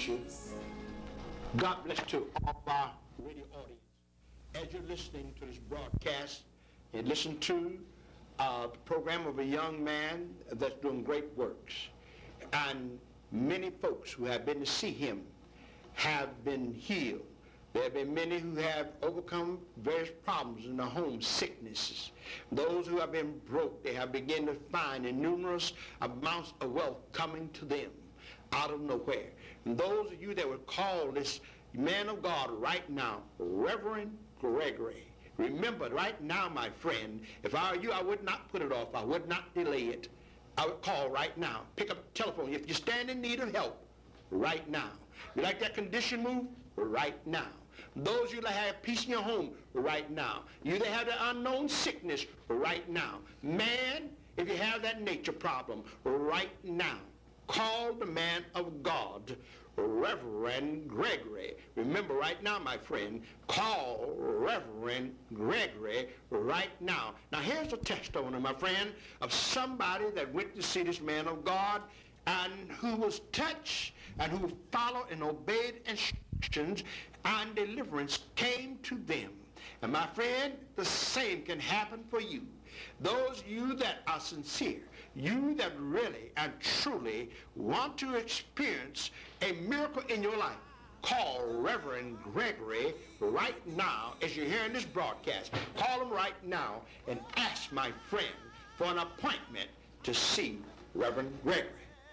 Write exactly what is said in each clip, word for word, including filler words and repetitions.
bless you. God bless to all of our radio audience. As you're listening to this broadcast, and listen to uh, the program of a young man that's doing great works. And many folks who have been to see him have been healed. There have been many who have overcome various problems in their home, sicknesses. Those who have been broke, they have begun to find numerous amounts of wealth coming to them out of nowhere. And those of you that would call this man of God right now, Reverend Gregory, remember right now, my friend, if I were you, I would not put it off. I would not delay it. I would call right now. Pick up the telephone. If you stand in need of help, right now. You like that condition moved? Right now. Those you that have peace in your home, right now. You that have the unknown sickness, right now. Man, if you have that nature problem, right now. Call the man of God, Reverend Gregory. Remember right now, my friend, call Reverend Gregory right now. Now here's a testimony, my friend, of somebody that went to see this man of God and who was touched and who followed and obeyed instructions, and deliverance came to them. And my friend, the same can happen for you. Those of you that are sincere, you that really and truly want to experience a miracle in your life, call Reverend Gregory right now as you're hearing this broadcast. Call him right now and ask my friend for an appointment to see Reverend Gregory.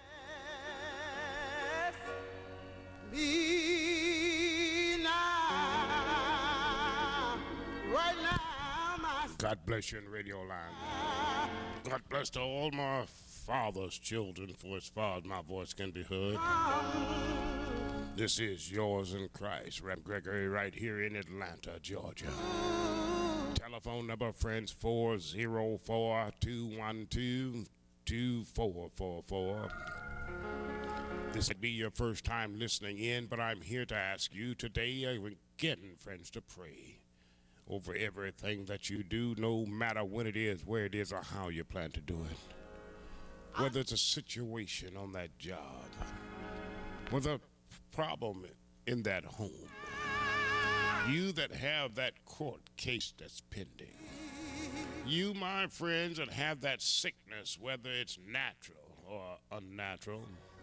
Me now, right now, my God bless you in radio land. God bless to all my father's children, for as far as my voice can be heard. This is yours in Christ, Reverend Gregory, right here in Atlanta, Georgia. Telephone number, friends, four oh four, two one two, two four four four. This would be your first time listening in, but I'm here to ask you today again, friends, to pray over everything that you do, no matter when it is, where it is, or how you plan to do it. Whether it's a situation on that job, whether a problem in that home, you that have that court case that's pending, you, my friends, that have that sickness, whether it's natural or unnatural,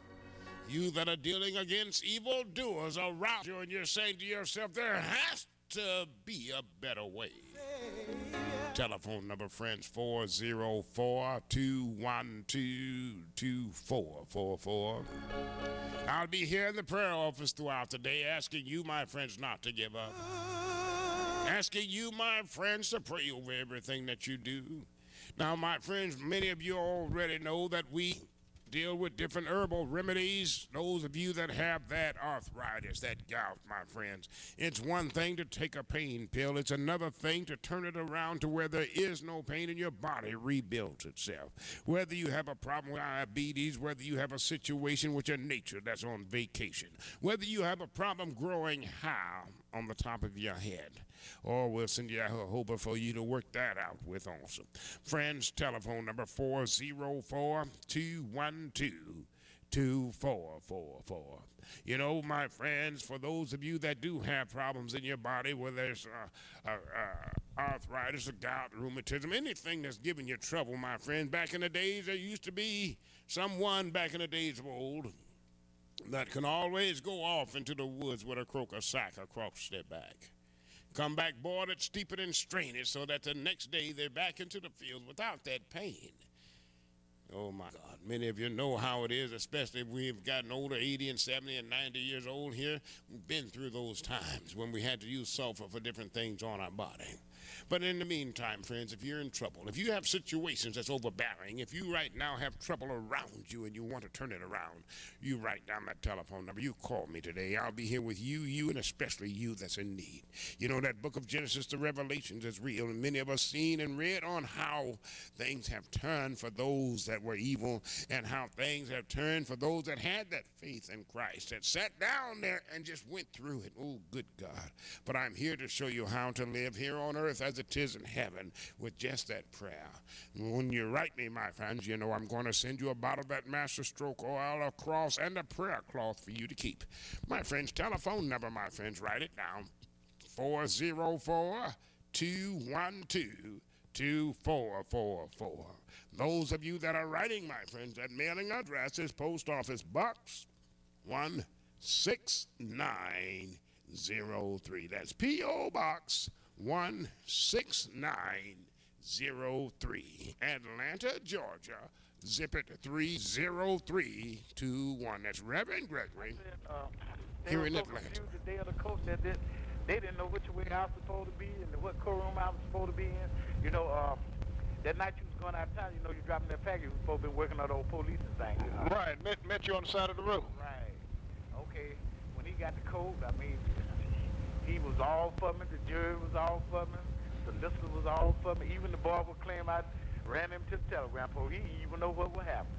you that are dealing against evildoers around you, and you're saying to yourself, there has to be a better way. Telephone number, friends, four oh four, two one two, two four four four. I'll be here in the prayer office throughout the day asking you, my friends, not to give up. Asking you, my friends, to pray over everything that you do. Now, my friends, many of you already know that we deal with different herbal remedies. Those of you that have that arthritis, that gout, my friends, it's one thing to take a pain pill. It's another thing to turn it around to where there is no pain and your body rebuilds itself. Whether you have a problem with diabetes, whether you have a situation with your nature that's on vacation, whether you have a problem growing hair on the top of your head, or we'll send you a jojoba for you to work that out with also. Friends, telephone number four oh four, two one two, two four four four. You know, my friends, for those of you that do have problems in your body, whether it's uh, uh, uh, arthritis, or gout, rheumatism, anything that's giving you trouble, my friend, back in the days, there used to be someone back in the days of old that can always go off into the woods with a crocus sack across their back. Come back boarded, steep it, and strain it so that the next day they're back into the field without that pain. Oh, my God. Many of you know how it is, especially if we've gotten older, eighty and seventy and ninety years old here. We've been through those times when we had to use sulfur for different things on our body. But in the meantime, friends, if you're in trouble, if you have situations that's overbearing, if you right now have trouble around you and you want to turn it around, you write down that telephone number. You call me today. I'll be here with you, you, and especially you that's in need. You know, that book of Genesis to Revelations is real, and many of us seen and read on how things have turned for those that were evil and how things have turned for those that had that faith in Christ, that sat down there and just went through it. Oh, good God. But I'm here to show you how to live here on earth as it is in heaven with just that prayer. When you write me, my friends, you know I'm going to send you a bottle of that Master Stroke oil, a cross, and a prayer cloth for you to keep. My friends, telephone number, my friends, write it down. four oh four, two one two, two four four four. Those of you that are writing, my friends, that mailing address is Post Office Box one six nine zero three. That's P O Box one six nine zero three, Atlanta, Georgia. Zip it three zero three two one. That's Reverend Gregory uh, here in so Atlanta. Confused the day of the coach that did, they didn't know which way I was supposed to be and what courtroom I was supposed to be in. You know, uh, that night you was going out of town, you know, you dropping that package, you was supposed to be working on the old police thing. You know? Right, met, met you on the side of the road. Right. Okay. When he got the code, I mean, he was all for me. The jury was all for me. The listener was all for me. Even the boy would claim I ran him to the telegram pole. He didn't even know what would happen.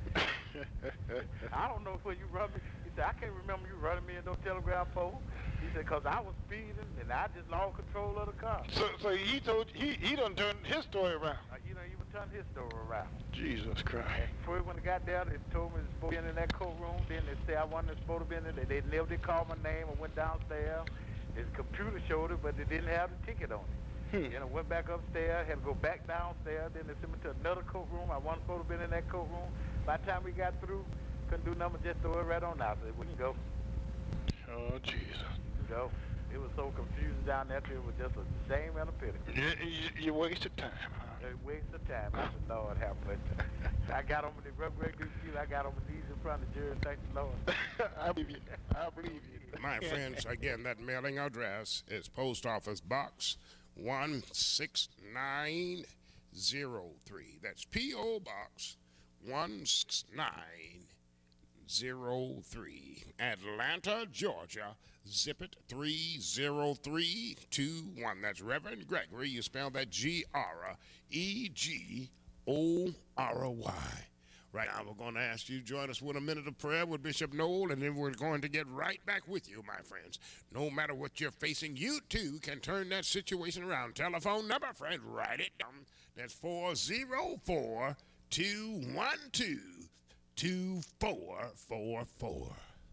I don't know where you run me. He said, I can't remember you running me in no telegram pole. He said, because I was speeding and I just lost control of the car. So, so he told you, he, he done turned his story around. Uh, you know, he would turn his story around. Jesus Christ. First, when I got there, they told me I was supposed to be in that courtroom. Then they said I wasn't supposed to be in it. They, they never did call my name. I went downstairs. His computer showed it, but they didn't have the ticket on it. Hmm. Then I went back upstairs, had to go back downstairs. Then they sent me to another courtroom. I wasn't supposed to be in that courtroom. By the time we got through, couldn't do nothing, just throw it right on out. I said, we can go. Oh, Jesus. We can go. It was so confusing down there. It was just a shame and a pity. You, you, you wasted time, huh? A waste of time. I said, Lord, have mercy. I got on the rubber excuse. I got on my knees in front of the jury. Thank the Lord. I believe you. I believe you. My friends, again, that mailing address is Post Office Box one six nine zero three. That's P O Box one six nine zero three, Atlanta, Georgia. Zip it three zero three two one. That's Reverend Gregory. You spell that G R E G O R O Y. Right now, we're going to ask you to join us with a minute of prayer with Bishop Noel, and then we're going to get right back with you, my friends. No matter what you're facing, you too can turn that situation around. Telephone number, friend, write it down. That's four oh four, two one two, two four four four.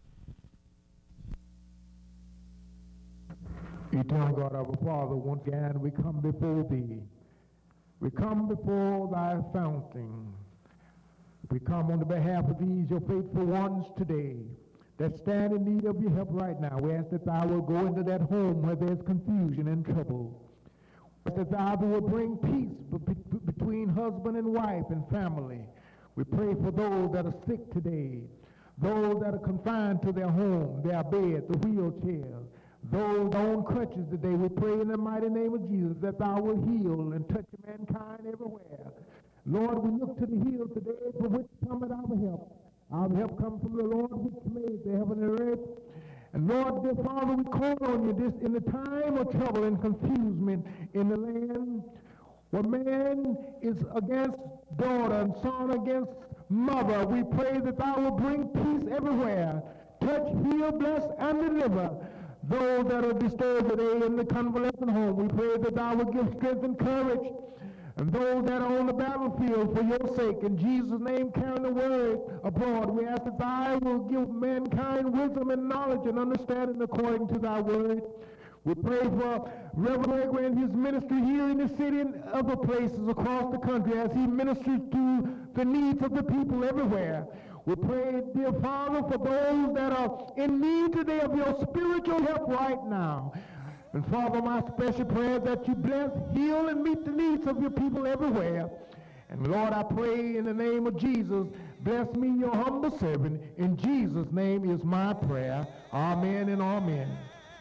Eternal God, our Father, once again we come before Thee. We come before Thy fountain. We come on the behalf of these, your faithful ones today, that stand in need of your help right now. We ask that Thou will go into that home where there's confusion and trouble. We ask that Thou will bring peace be- between husband and wife and family. We pray for those that are sick today, those that are confined to their home, their bed, the wheelchairs, those on crutches today. We pray in the mighty name of Jesus that Thou will heal and touch mankind everywhere. Lord, we look to the hills today from which cometh our help. Our help comes from the Lord which made the heaven and earth. And Lord, dear Father, we call on you this in the time of trouble and confusion in the land where man is against daughter and son against mother. We pray that Thou will bring peace everywhere. Touch, heal, bless, and deliver those that are disturbed today in the convalescent home. We pray that Thou will give strength and courage. And those that are on the battlefield for your sake, in Jesus' name, carrying the word abroad, we ask that Thou will give mankind wisdom and knowledge and understanding according to Thy word. We pray for Reverend Gregory and his ministry here in the city and other places across the country as he ministers to the needs of the people everywhere. We pray, dear Father, for those that are in need today of your spiritual help right now. And Father, my special prayer is that you bless, heal, and meet the needs of your people everywhere. And Lord, I pray in the name of Jesus, bless me, your humble servant. In Jesus' name is my prayer. Amen and amen.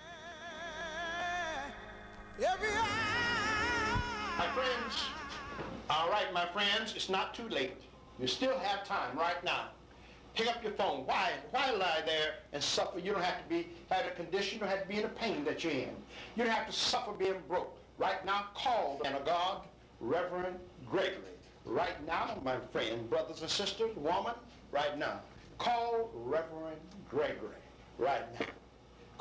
My friends, all right, my friends, it's not too late. You still have time right now. Pick up your phone. Why? Why lie there and suffer? You don't have to be have a condition. You don't have to be in the pain that you're in. You don't have to suffer being broke. Right now, call the man of God, Reverend Gregory. Right now, my friend, brothers and sisters, woman, right now, call Reverend Gregory. Right now. Call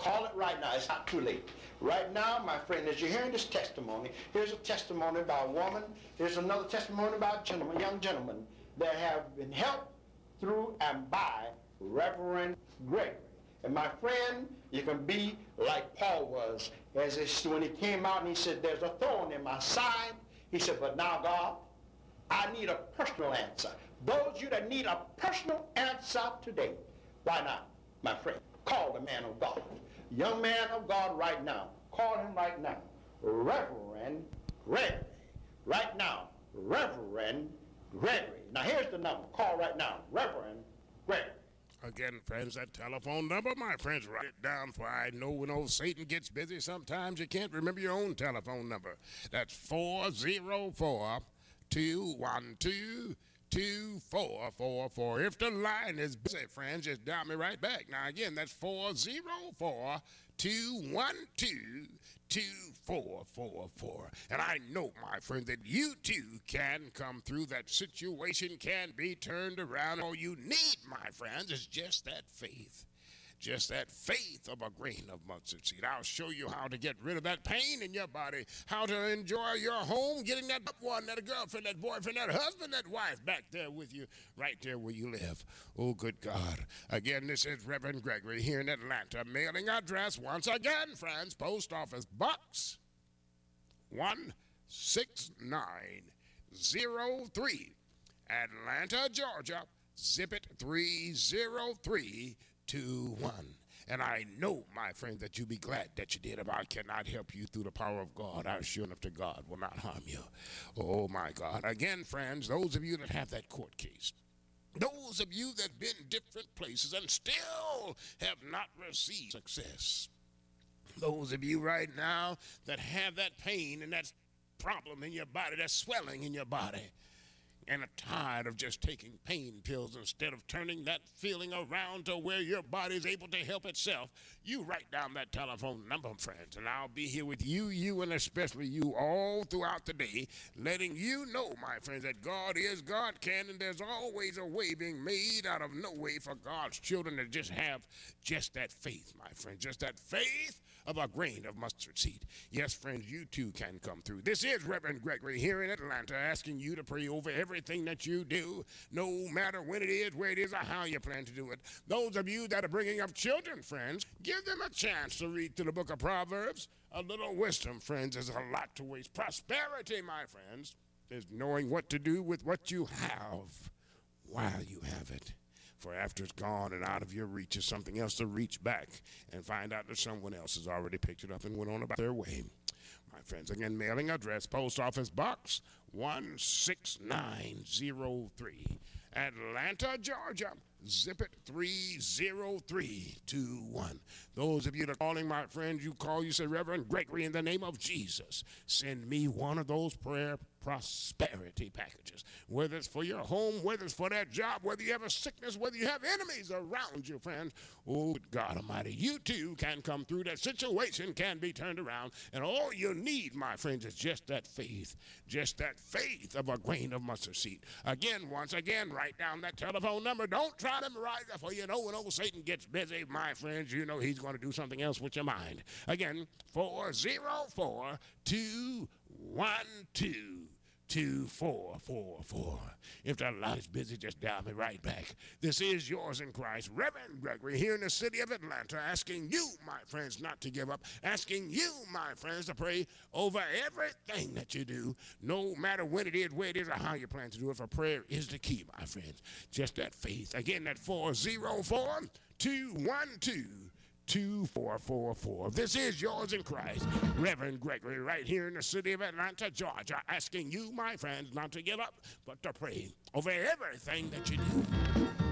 Call it right now. It's not too late. Right now, my friend, as you're hearing this testimony, here's a testimony by a woman. Here's another testimony by a gentleman, young gentleman that have been helped through and by Reverend Gregory. And my friend, you can be like Paul was, as it, when he came out and he said, there's a thorn in my side. He said, but now, God, I need a personal answer. Those of you that need a personal answer today, why not, my friend? Call the man of God. Young man of God right now. Call him right now. Reverend Gregory. Right now. Reverend Gregory. Now here's the number. Call right now. Reverend Gregory. Again, friends, that telephone number, my friends, write it down, for I know when old Satan gets busy, sometimes you can't remember your own telephone number. That's four zero four, two one two, two four four four. If the line is busy, friends, just dial me right back. Now, again, that's four zero four, two one two, two four four four. And I know, my friend, that you too can come through. That situation can be turned around. All you need, my friends, is just that faith. Just that faith of a grain of mustard seed. I'll show you how to get rid of that pain in your body, how to enjoy your home, getting that one, that girlfriend, that boyfriend, that husband, that wife back there with you, right there where you live. Oh, good God. Again, this is Reverend Gregory here in Atlanta. Mailing address, once again, friends, Post Office Box one six nine zero three, Atlanta, Georgia, zip it three zero three two one. And I know, my friend, that you'll be glad that you did. If I cannot help you through the power of God, I sure enough to God will not harm you. Oh, my God. Again, friends, those of you that have that court case, those of you that have been different places and still have not received success, those of you right now that have that pain and that problem in your body, that swelling in your body, and are tired of just taking pain pills instead of turning that feeling around to where your body is able to help itself, you write down that telephone number, friends, and I'll be here with you, you, and especially you all throughout the day, letting you know, my friends, that God is, God can, and there's always a way being made out of no way for God's children to just have just that faith, my friend, just that faith of a grain of mustard seed. Yes, friends, you too can come through. This is Reverend Gregory here in Atlanta, asking you to pray over everything that you do, no matter when it is, where it is, or how you plan to do it. Those of you that are bringing up children, friends, give them a chance to read through the book of Proverbs. A little wisdom, friends, is a lot to waste. Prosperity, my friends, is knowing what to do with what you have while you have it. For after it's gone and out of your reach is something else to reach back and find out that someone else has already picked it up and went on about their way. My friends, again, mailing address, Post Office Box one six nine zero three, Atlanta, Georgia, zip it three zero three two one. Those of you that are calling, my friends, you call, you say, Reverend Gregory, in the name of Jesus, send me one of those prayer prosperity packages, whether it's for your home, whether it's for that job, whether you have a sickness, whether you have enemies around you, friends. Oh, God Almighty, you too can come through. That situation can be turned around, and all you need, my friends, is just that faith, just that faith of a grain of mustard seed. Again, once again, write down that telephone number. Don't try to memorize it, for you know when old Satan gets busy, my friends, you know he's going to do something else with your mind. Again, four zero four, two one two, two four four four. If the line is busy, just dial me right back. This is yours in Christ, Reverend Gregory, here in the city of Atlanta, asking you, my friends, not to give up, asking you, my friends, to pray over everything that you do, no matter when it is, where it is, or how you plan to do it, for prayer is the key, my friends. Just that faith. Again, that four zero four, two one two, two four four four. This is yours in Christ, Reverend Gregory, right here in the city of Atlanta, Georgia, asking you, my friends, not to give up, but to pray over everything that you do.